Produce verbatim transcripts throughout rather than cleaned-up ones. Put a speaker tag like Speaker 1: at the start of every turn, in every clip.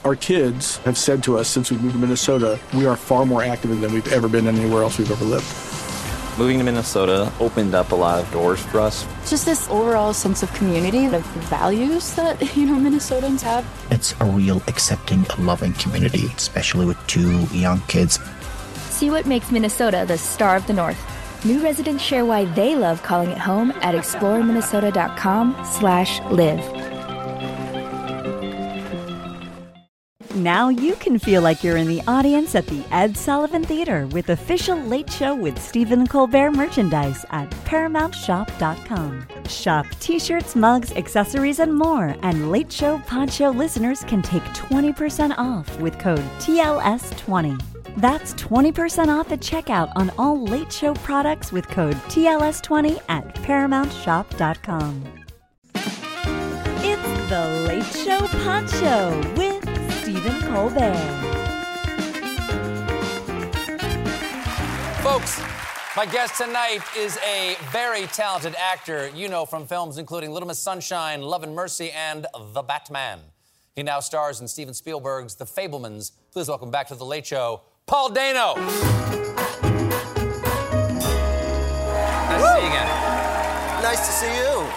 Speaker 1: Our kids have said to us since we moved to Minnesota, we are far more active than we've ever been anywhere else we've ever lived.
Speaker 2: Moving to Minnesota opened up a lot of doors for us.
Speaker 3: Just this overall sense of community, of values that, you know, Minnesotans have.
Speaker 4: It's a real accepting, loving community, especially with two young kids.
Speaker 5: See what makes Minnesota the star of the North. New residents share why they love calling it home at explore minnesota dot com slash live.
Speaker 6: Now you can feel like you're in the audience at the Ed Sullivan Theater with official Late Show with Stephen Colbert merchandise at paramount shop dot com. Shop t-shirts, mugs, accessories, and more. And Late Show Pod Show listeners can take twenty percent off with code T L S twenty. That's twenty percent off at checkout on all Late Show products with code T L S twenty at paramount shop dot com. It's the Late Show Pod Show with Stephen Colbert.
Speaker 7: Folks, my guest tonight is a very talented actor you know from films including Little Miss Sunshine, Love and Mercy, and The Batman. He now stars in Steven Spielberg's The Fabelmans. Please welcome back to The Late Show, Paul Dano. Nice to see you again.
Speaker 8: Nice to see you.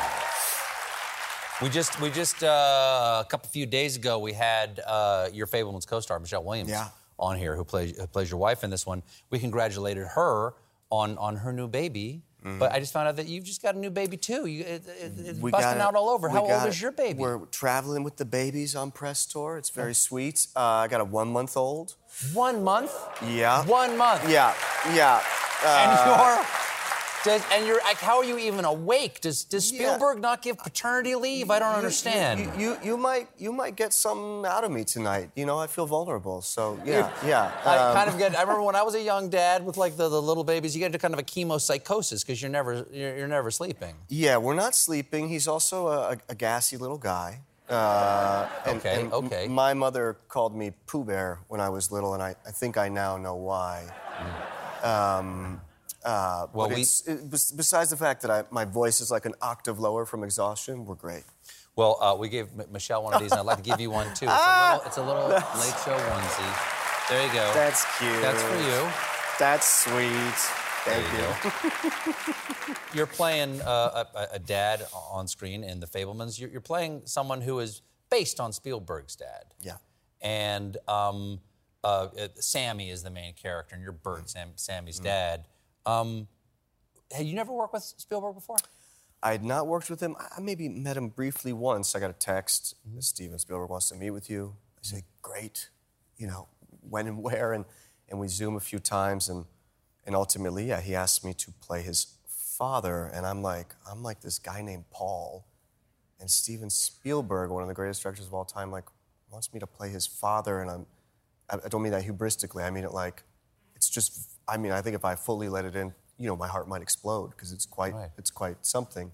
Speaker 7: We just, we just uh, a couple few days ago, we had uh, your Fabelmans co-star, Michelle Williams,
Speaker 8: yeah.
Speaker 7: on here, who plays, who plays your wife in this one. We congratulated her on, on her new baby, mm-hmm. but I just found out that you've just got a new baby, too. You, it, it, it's
Speaker 8: we
Speaker 7: busting out all over. How old
Speaker 8: it.
Speaker 7: is your baby?
Speaker 8: We're traveling with the babies on press tour. It's very sweet. Uh, I got a one-month-old.
Speaker 7: One month?
Speaker 8: Yeah.
Speaker 7: One month?
Speaker 8: Yeah, yeah. Uh,
Speaker 7: and you're... Does, and you're like, how are you even awake? Does Does Spielberg
Speaker 8: yeah.
Speaker 7: not give paternity leave? I don't
Speaker 8: you,
Speaker 7: understand.
Speaker 8: You, you, you might you might get something out of me tonight. You know, I feel vulnerable. So yeah, yeah.
Speaker 7: I
Speaker 8: um,
Speaker 7: kind of get. I remember when I was a young dad with like the, the little babies, you get into kind of a chemopsychosis because you're never you're, you're never sleeping.
Speaker 8: Yeah, we're not sleeping. He's also a, a gassy little guy. Uh, and,
Speaker 7: okay.
Speaker 8: and
Speaker 7: okay.
Speaker 8: M- my mother called me Pooh Bear when I was little, and I, I think I now know why. Mm. Um, Uh, well, we, it's, it, besides the fact that I, my voice is like an octave lower from exhaustion, we're great.
Speaker 7: Well, uh, we gave M- Michelle one of these, and I'd like to give you one, too. It's a little, it's a little Late Show onesie. There you go.
Speaker 8: That's cute.
Speaker 7: That's for you.
Speaker 8: That's sweet. Thank
Speaker 7: you. you. You're playing uh, a, a dad on screen in The Fabelmans. You're, you're playing someone who is based on Spielberg's dad.
Speaker 8: Yeah.
Speaker 7: And um, uh, Sammy is the main character, and you're Bert, Sam, Sammy's mm. dad. Um, had you never worked with Spielberg before?
Speaker 8: I had not worked with him. I maybe met him briefly once. I got a text, mm-hmm. Steven Spielberg wants to meet with you. I say, great. You know, when and where, and, and we Zoom a few times, and and ultimately, yeah, he asked me to play his father, and I'm like, I'm like this guy named Paul, and Steven Spielberg, one of the greatest directors of all time, like, wants me to play his father, and I'm, I don't mean that hubristically, I mean it like, it's just, I mean, I think if I fully let it in, you know, my heart might explode because it's quite, right. it's quite something.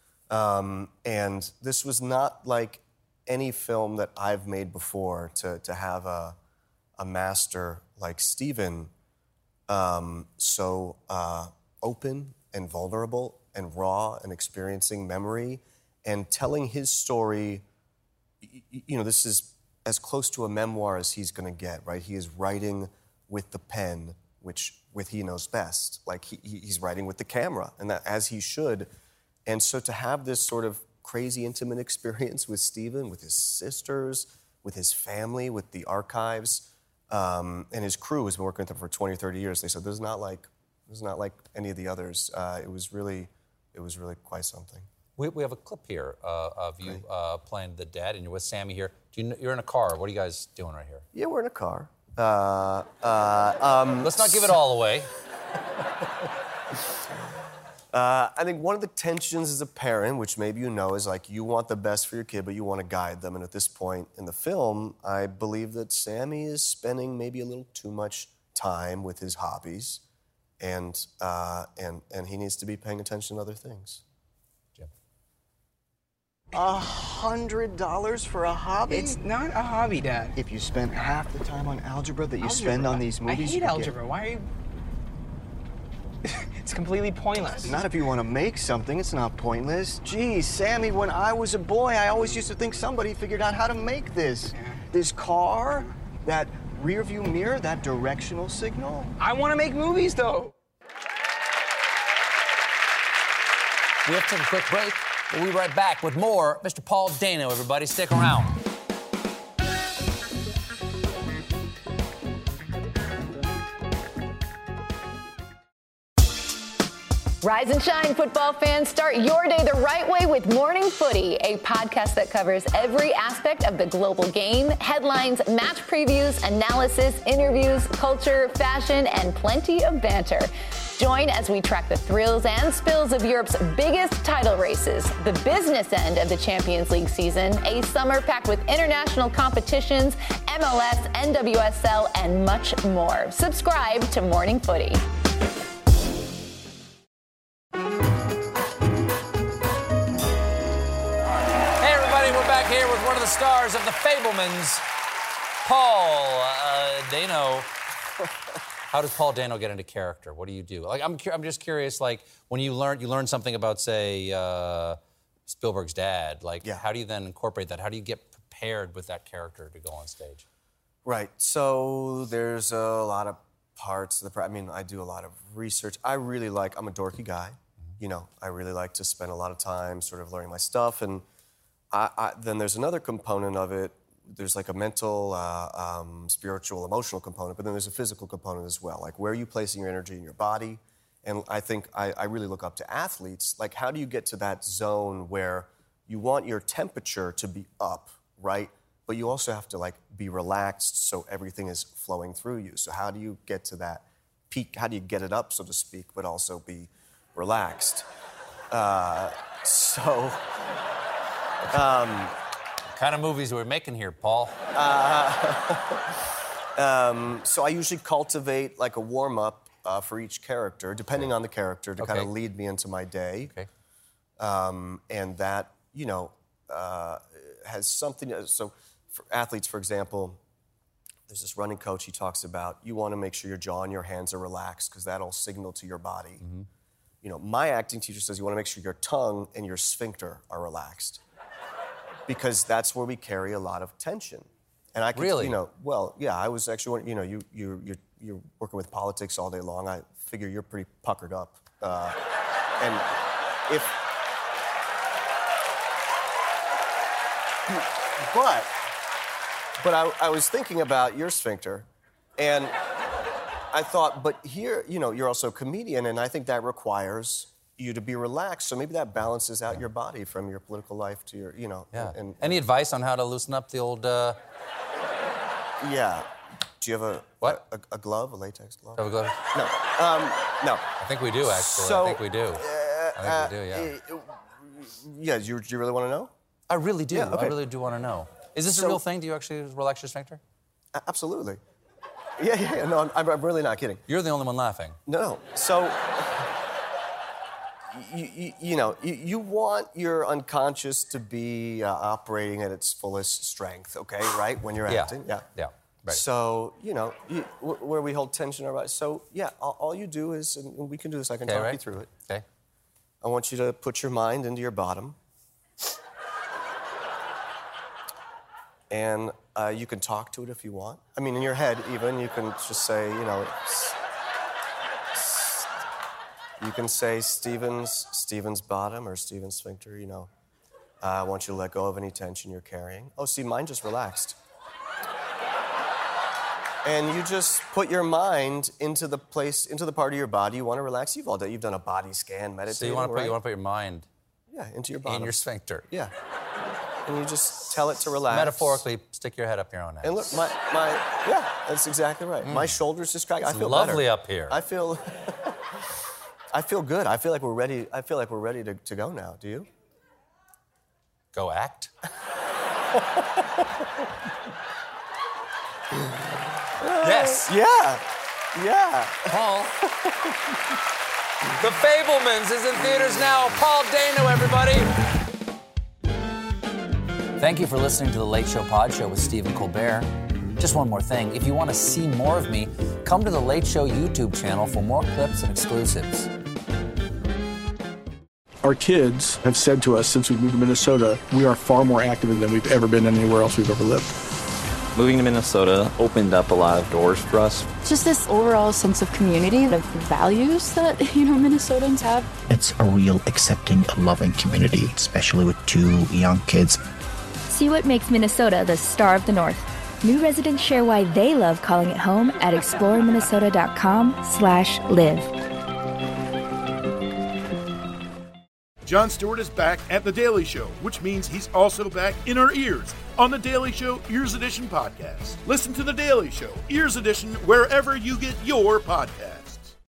Speaker 8: Um, and this was not like any film that I've made before to to have a a master like Steven, um, so uh, open and vulnerable and raw and experiencing memory and telling his story. You, you know, this is as close to a memoir as he's going to get, right? He is writing with the pen, which with he knows best. Like he, he's writing with the camera, and that as he should. And so to have this sort of crazy intimate experience with Steven, with his sisters, with his family, with the archives, um, and his crew has been working with him for twenty or thirty years. They said, this is not like, this is not like any of the others. Uh, it was really, it was really quite something.
Speaker 7: We, we have a clip here uh, of you uh, playing the dad, and you're with Sammy here. Do you, you're in a car. What are you guys doing right here?
Speaker 8: Yeah, we're in a car. Uh, uh, um,
Speaker 7: Let's not give it all away.
Speaker 8: uh, I think one of the tensions as a parent, which maybe you know, is like you want the best for your kid, but you want to guide them. And at this point in the film, I believe that Sammy is spending maybe a little too much time with his hobbies, and uh, and and he needs to be paying attention to other things.
Speaker 9: A hundred dollars for a hobby?
Speaker 10: It's not a hobby, Dad.
Speaker 9: If you spent half the time on algebra that you
Speaker 10: algebra.
Speaker 9: spend on these movies,
Speaker 10: I hate
Speaker 9: you
Speaker 10: algebra.
Speaker 9: Get...
Speaker 10: Why are you? It's completely pointless.
Speaker 9: Not if you want to make something. It's not pointless. Geez, Sammy, when I was a boy, I always used to think somebody figured out how to make this.
Speaker 10: Yeah.
Speaker 9: this car, that rear view mirror, that directional signal.
Speaker 10: I want to make movies, though.
Speaker 7: We have to take a quick break. We'll be right back with more Mister Paul Dano, everybody. Stick around.
Speaker 11: Rise and shine, football fans. Start your day the right way with Morning Footy, a podcast that covers every aspect of the global game, headlines, match previews, analysis, interviews, culture, fashion, and plenty of banter. Join as we track the thrills and spills of Europe's biggest title races, the business end of the Champions League season, a summer packed with international competitions, M L S, N W S L, and much more. Subscribe to Morning Footy.
Speaker 7: Here with one of the stars of The Fabelmans, Paul uh, Dano. How does Paul Dano get into character? What do you do? Like, I'm, cu- I'm just curious. Like, when you learn, you learn something about, say, uh, Spielberg's dad. Like, yeah. How do you then incorporate that? How do you get prepared with that character to go on stage?
Speaker 8: Right. So there's a lot of parts of the. I mean, I do a lot of research. I really like. I'm a dorky guy. Mm-hmm. You know, I really like to spend a lot of time sort of learning my stuff and. I, I, then there's another component of it. There's like a mental, uh, um, spiritual, emotional component, but then there's a physical component as well. Like, where are you placing your energy in your body? And I think I, I really look up to athletes. Like, how do you get to that zone where you want your temperature to be up, right? But you also have to, like, be relaxed so everything is flowing through you. So how do you get to that peak? How do you get it up, so to speak, but also be relaxed? Uh, so...
Speaker 7: Um, what kind of movies are we making here, Paul?
Speaker 8: Uh, um, so I usually cultivate like a warm-up uh, for each character, depending on the character, to
Speaker 7: Okay.
Speaker 8: kind of lead me into my day.
Speaker 7: Okay.
Speaker 8: Um, and that, you know, uh, has something to, so for athletes, for example, there's this running coach, he talks about, you want to make sure your jaw and your hands are relaxed because that'll signal to your body.
Speaker 7: Mm-hmm.
Speaker 8: You know, my acting teacher says you want to make sure your tongue and your sphincter are relaxed. Because that's where we carry a lot of tension. And I could,
Speaker 7: Really?
Speaker 8: you know, well, yeah, I was actually, you know, you, you, you're, you're working with politics all day long. I figure you're pretty puckered up. Uh, and if, but, but I, I was thinking about your sphincter, and I thought, but here, you know, you're also a comedian, and I think that requires you to be relaxed, so maybe that balances out your body from your political life to your, you know.
Speaker 7: Yeah.
Speaker 8: And,
Speaker 7: Any advice on how to loosen up the old? Uh...
Speaker 8: Yeah. Do you have a
Speaker 7: what?
Speaker 8: A, a glove, a latex glove?
Speaker 7: Have a glove?
Speaker 8: No. Um, no.
Speaker 7: I think we do actually.
Speaker 8: So,
Speaker 7: I think we do.
Speaker 8: Uh,
Speaker 7: I think we do. Yeah.
Speaker 8: Uh, yeah. Do you, do you really want to know?
Speaker 7: I really do.
Speaker 8: Yeah, okay.
Speaker 7: I really do want to know. Is this
Speaker 8: So-
Speaker 7: a real thing? Do you actually relax your sphincter?
Speaker 8: A- absolutely. Yeah, yeah, yeah. No, I'm, I'm really not kidding.
Speaker 7: You're the only one laughing.
Speaker 8: No, no. So. You, you, you know, you, you want your unconscious to be uh, operating at its fullest strength, okay, right? When you're
Speaker 7: Yeah.
Speaker 8: acting, yeah.
Speaker 7: Yeah, right.
Speaker 8: So, you know, you, wh- where we hold tension, all right. So, yeah, all, all you do is, and we can do this, I can
Speaker 7: Okay,
Speaker 8: talk
Speaker 7: right.
Speaker 8: you through it.
Speaker 7: Okay.
Speaker 8: I want you to put your mind into your bottom. And uh, you can talk to it if you want. I mean, in your head, even, you can just say, you know, it's, you can say Stephen's, Stephen's bottom or Stephen's sphincter, you know. Uh, I want you to let go of any tension you're carrying. Oh, see, mine just relaxed. And you just put your mind into the place, into the part of your body you want to relax. You've all done, you've done a body scan, meditating,
Speaker 7: So you want to put
Speaker 8: right?
Speaker 7: you want to put your mind
Speaker 8: Yeah, into your bottom.
Speaker 7: in your sphincter.
Speaker 8: Yeah. And you just tell it to relax.
Speaker 7: Metaphorically, stick your head up your own ass.
Speaker 8: And look, my, my yeah, that's exactly right.
Speaker 7: Mm.
Speaker 8: My shoulders just crack. I
Speaker 7: It's
Speaker 8: feel
Speaker 7: lovely
Speaker 8: better.
Speaker 7: up here.
Speaker 8: I feel, I feel good. I feel like we're ready. I feel like we're ready to, to go now. Do you?
Speaker 7: Go act. Yes.
Speaker 8: Yeah. Yeah.
Speaker 7: Paul. The Fabelmans is in theaters now. Paul Dano, everybody. Thank you for listening to The Late Show Pod Show with Stephen Colbert. Just one more thing. If you want to see more of me, come to The Late Show YouTube channel for more clips and exclusives.
Speaker 1: Our kids have said to us since we moved to Minnesota, we are far more active than we've ever been anywhere else we've ever lived.
Speaker 2: Moving to Minnesota opened up a lot of doors for us.
Speaker 3: Just this overall sense of community, the values that, you know, Minnesotans have.
Speaker 4: It's a real accepting, loving community, especially with two young kids.
Speaker 5: See what makes Minnesota the star of the North. New residents share why they love calling it home at explore minnesota dot com slash live.
Speaker 12: Jon Stewart is back at The Daily Show, which means he's also back in our ears on The Daily Show Ears Edition podcast. Listen to The Daily Show Ears Edition wherever you get your podcast.